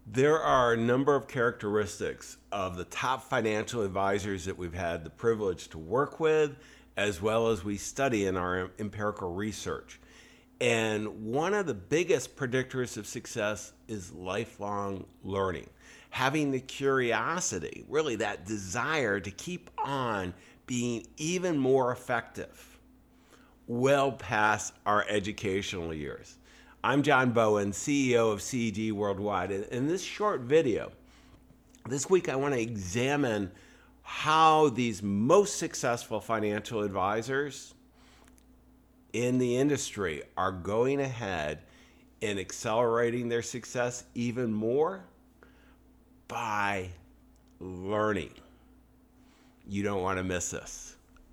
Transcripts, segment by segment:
There are a number of characteristics of the top financial advisors that we've had the privilege to work with, as well as we study in our empirical research. And one of the biggest predictors of success is lifelong learning. Having the curiosity, really that desire to keep on being even more effective well past our educational years. I'm John Bowen, CEO of CEG Worldwide. And in this short video, this week I want to examine how these most successful financial advisors in the industry are going ahead and accelerating their success even more by learning. You don't want to miss this.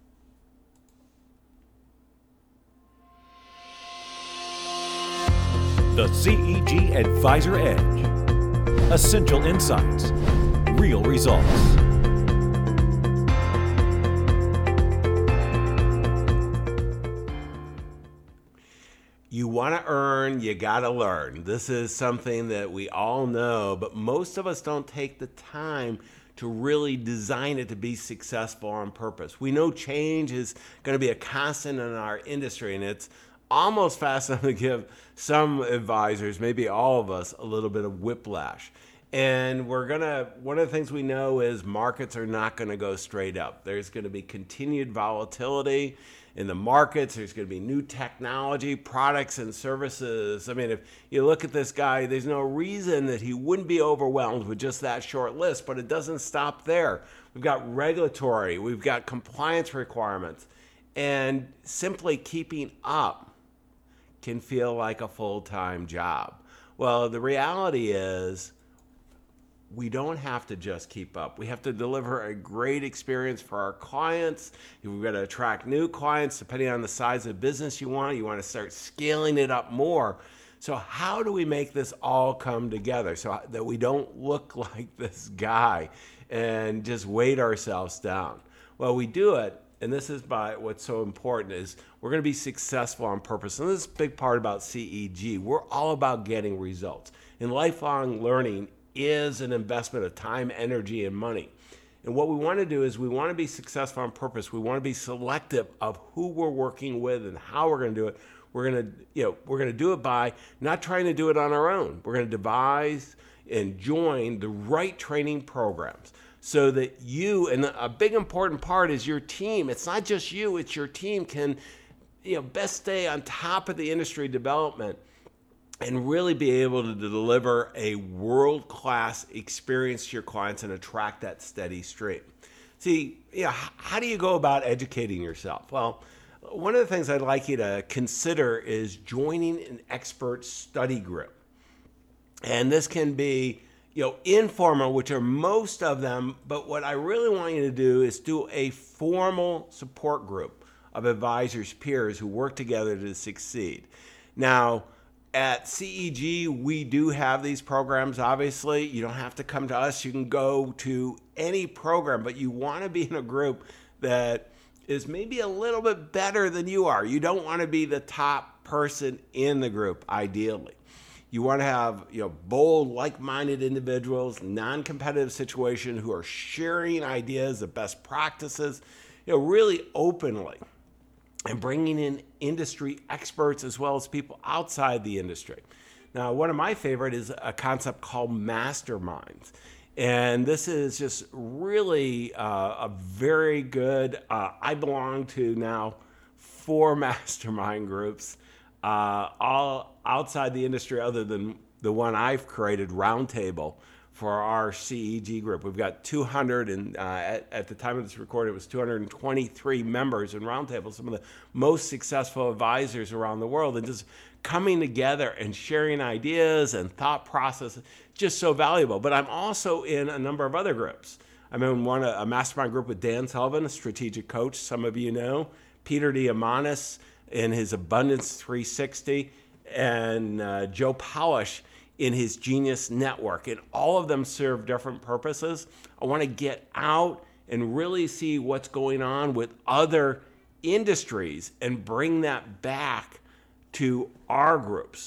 The CEG Advisor Edge. Essential insights, real results. You want to earn, you got to learn. This is something that we all know, but most of us don't take the time to really design it to be successful on purpose. We know change is going to be a constant in our industry, and it's almost fast enough to give some advisors, maybe all of us, a little bit of whiplash. And one of the things we know is markets are not going to go straight up. There's going to be continued volatility in the markets. There's going to be new technology, products, and services. I mean, if you look at this guy, there's no reason that he wouldn't be overwhelmed with just that short list, but it doesn't stop there. We've got regulatory, we've got compliance requirements, and simply keeping up can feel like a full-time job. Well, the reality is we don't have to just keep up. We have to deliver a great experience for our clients. We've got to attract new clients depending on the size of business you want. You want to start scaling it up more. So how do we make this all come together so that we don't look like this guy and just weight ourselves down? Well, we do it. And this is by what's so important is we're going to be successful on purpose. And this is a big part about CEG. We're all about getting results. And lifelong learning is an investment of time, energy, and money. And what we want to do is we want to be successful on purpose. We want to be selective of who we're working with and how we're going to do it. We're going to do it by not trying to do it on our own. We're going to devise and join the right training programs, so that you, and a big important part is your team. It's not just you, it's your team can best stay on top of the industry development and really be able to deliver a world-class experience to your clients and attract that steady stream. See, how do you go about educating yourself? Well, one of the things I'd like you to consider is joining an expert study group. And this can be informal, which are most of them, but what I really want you to do is do a formal support group of advisors, peers who work together to succeed. Now, at CEG, we do have these programs, obviously. You don't have to come to us. You can go to any program, but you want to be in a group that is maybe a little bit better than you are. You don't want to be the top person in the group, ideally. You want to have bold, like-minded individuals, non-competitive situation who are sharing ideas, the best practices, really openly, and bringing in industry experts as well as people outside the industry. Now, one of my favorite is a concept called masterminds. And this is just really a very good, I belong to now 4 mastermind groups, all outside the industry other than the one I've created, Roundtable, for our CEG group. We've got 200, and at the time of this recording, it was 223 members in Roundtable, some of the most successful advisors around the world, and just coming together and sharing ideas and thought processes, just so valuable. But I'm also in a number of other groups. I'm in a mastermind group with Dan Sullivan, a strategic coach, some of you know, Peter Diamandis in his Abundance 360, and Joe Polish in his Genius Network. And all of them serve different purposes. I want to get out and really see what's going on with other industries and bring that back to our groups.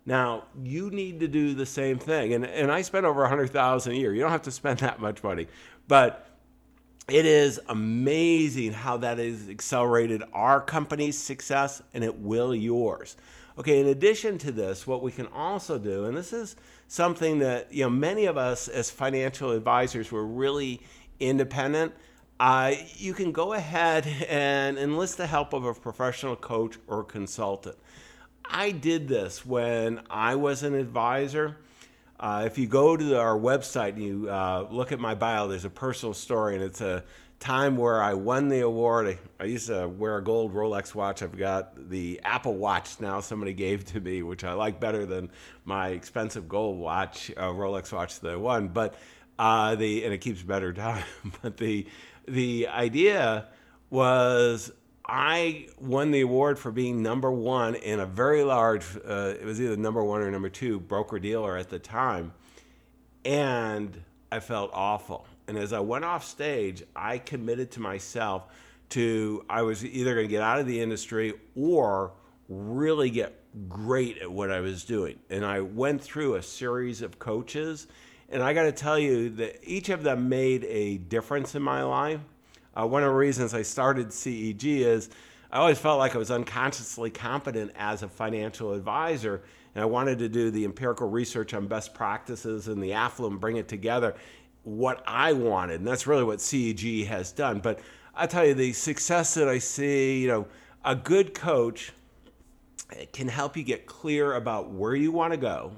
Now, you need to do the same thing. And I spend over $100,000 a year. You don't have to spend that much money. But it is amazing how that has accelerated our company's success, and it will yours. Okay, in addition to this, what we can also do, and this is something that many of us as financial advisors were really independent. You can go ahead and enlist the help of a professional coach or consultant. I did this when I was an advisor. If you go to our website and you look at my bio, there's a personal story, and it's a time where I won the award. I used to wear a gold Rolex watch. I've got the Apple Watch now somebody gave to me, which I like better than my expensive gold watch, Rolex watch that I won. But and it keeps better time. But the idea was, I won the award for being number one in a very large, it was either number one or number two broker-dealer at the time. And I felt awful. And as I went off stage, I committed to myself I was either going to get out of the industry or really get great at what I was doing. And I went through a series of coaches. And I got to tell you that each of them made a difference in my life. One of the reasons I started CEG is I always felt like I was unconsciously competent as a financial advisor, and I wanted to do the empirical research on best practices and the affluent, bring it together, what I wanted, and that's really what CEG has done. But I tell you, the success that I see, a good coach can help you get clear about where you want to go,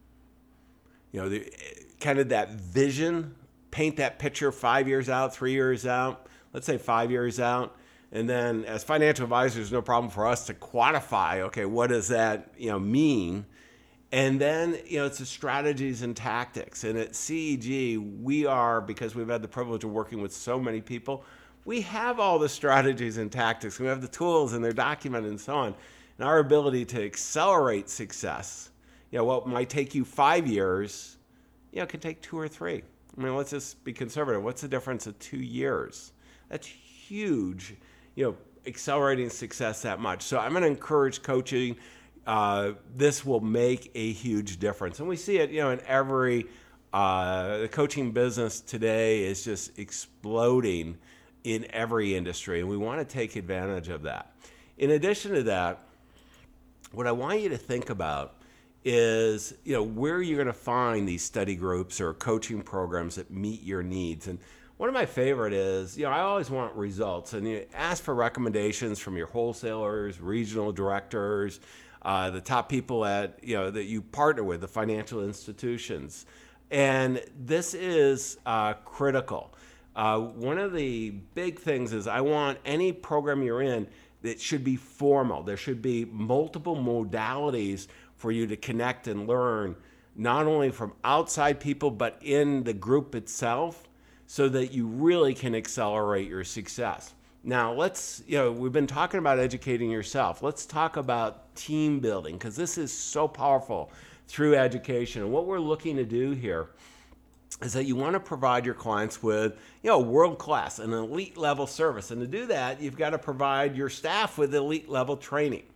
kind of that vision, paint that picture 5 years out, 3 years out. Let's say 5 years out. And then as financial advisors, no problem for us to quantify, okay, what does that mean? And then, it's the strategies and tactics. And at CEG, we are, because we've had the privilege of working with so many people, we have all the strategies and tactics. We have the tools and they're documented and so on. And our ability to accelerate success, what might take you 5 years, can take 2 or 3. I mean, let's just be conservative. What's the difference of 2 years? That's huge, accelerating success that much. So I'm going to encourage coaching. This will make a huge difference. And we see it, in every, the coaching business today is just exploding in every industry. And we want to take advantage of that. In addition to that, what I want you to think about is, where you're going to find these study groups or coaching programs that meet your needs. And one of my favorite is, I always want results, and you ask for recommendations from your wholesalers, regional directors, the top people at, that you partner with, the financial institutions. And this is critical. One of the big things is I want any program you're in that should be formal. There should be multiple modalities for you to connect and learn, not only from outside people, but in the group itself, so that you really can accelerate your success. Now, we've been talking about educating yourself. Let's talk about team building, because this is so powerful through education. And what we're looking to do here is that you want to provide your clients with, world-class, an elite level service. And to do that, you've got to provide your staff with elite level training.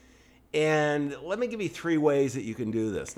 And let me give you 3 ways that you can do this.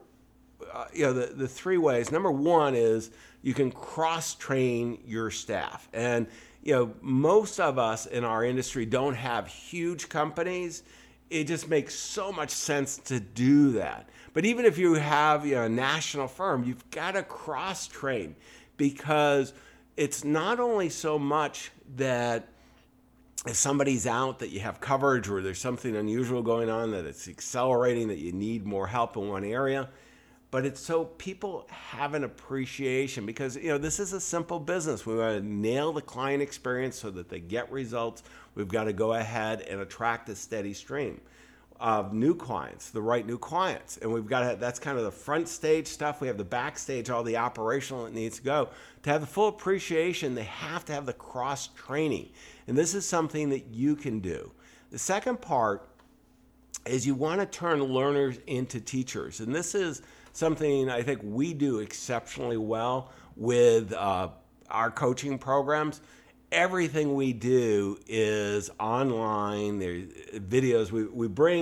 The 3 ways. Number 1 is you can cross-train your staff. And, most of us in our industry don't have huge companies. It just makes so much sense to do that. But even if you have a national firm, you've got to cross-train, because it's not only so much that if somebody's out that you have coverage, or there's something unusual going on that it's accelerating, that you need more help in one area, but it's so people have an appreciation, because this is a simple business. We want to nail the client experience so that they get results. We've got to go ahead and attract a steady stream of new clients, the right new clients. And we've got to, that's kind of the front stage stuff. We have the backstage, all the operational that needs to go. To have the full appreciation, they have to have the cross training. And this is something that you can do. The second part is you want to turn learners into teachers. And this is something I think we do exceptionally well with our coaching programs. Everything we do is online. There's videos. We bring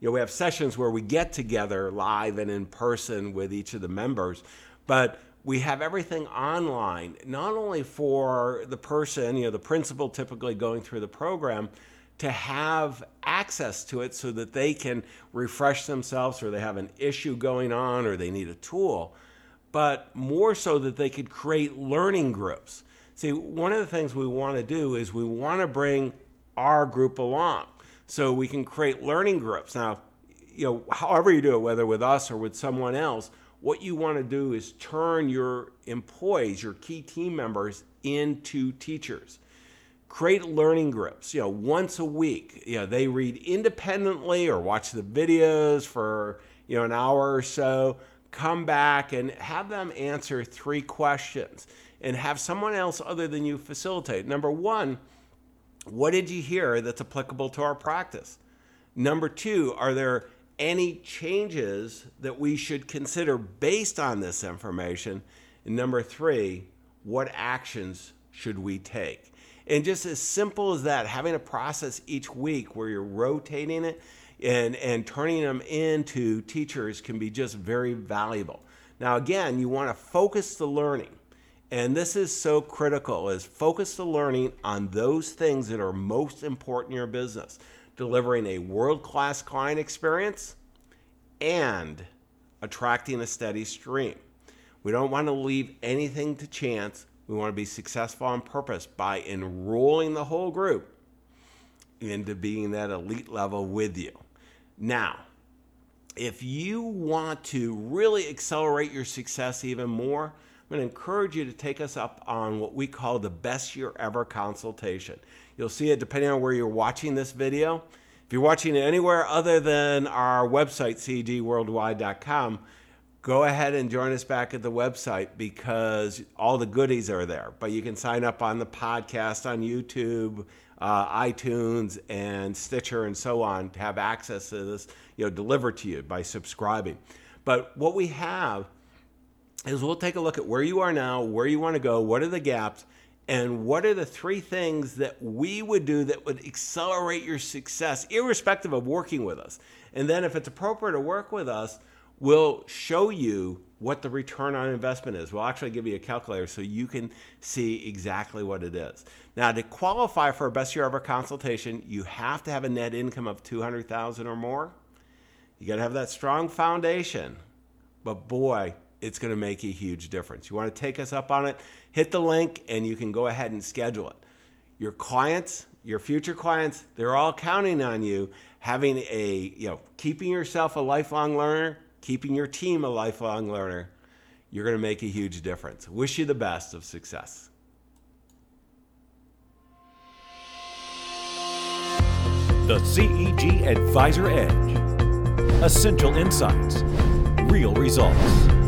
we have sessions where we get together live and in person with each of the members, but we have everything online, not only for the person, the principal typically going through the program, to have access to it so that they can refresh themselves, or they have an issue going on, or they need a tool, but more so that they could create learning groups. See, one of the things we want to do is we want to bring our group along so we can create learning groups. Now, however you do it, whether with us or with someone else, what you want to do is turn your employees, your key team members, into teachers. Create learning groups, once a week. They read independently or watch the videos for, an hour or so, come back and have them answer 3 questions and have someone else other than you facilitate. Number 1, what did you hear that's applicable to our practice? Number 2, are there any changes that we should consider based on this information? And number 3, what actions should we take? And just as simple as that, having a process each week where you're rotating it and turning them into teachers can be just very valuable. Now, again, you want to focus the learning. And this is so critical, is focus the learning on those things that are most important in your business. Delivering a world-class client experience and attracting a steady stream. We don't want to leave anything to chance. We want to be successful on purpose by enrolling the whole group into being that elite level with you. Now, if you want to really accelerate your success even more, I'm going to encourage you to take us up on what we call the Best Year Ever consultation. You'll see it depending on where you're watching this video. If you're watching it anywhere other than our website, cegworldwide.com, go ahead and join us back at the website because all the goodies are there. But you can sign up on the podcast on YouTube, iTunes, and Stitcher, and so on to have access to this, delivered to you by subscribing. But what we have is we'll take a look at where you are now, where you want to go, what are the gaps, and what are the 3 things that we would do that would accelerate your success, irrespective of working with us. And then if it's appropriate to work with us, we'll show you what the return on investment is. We'll actually give you a calculator so you can see exactly what it is. Now, to qualify for a Best Year Ever consultation, you have to have a net income of $200,000 or more. You got to have that strong foundation. But boy, it's going to make a huge difference. You want to take us up on it, hit the link, and you can go ahead and schedule it. Your clients, your future clients, they're all counting on you having keeping yourself a lifelong learner, keeping your team a lifelong learner. You're going to make a huge difference. Wish you the best of success. The CEG Advisor Edge. Essential insights, real results.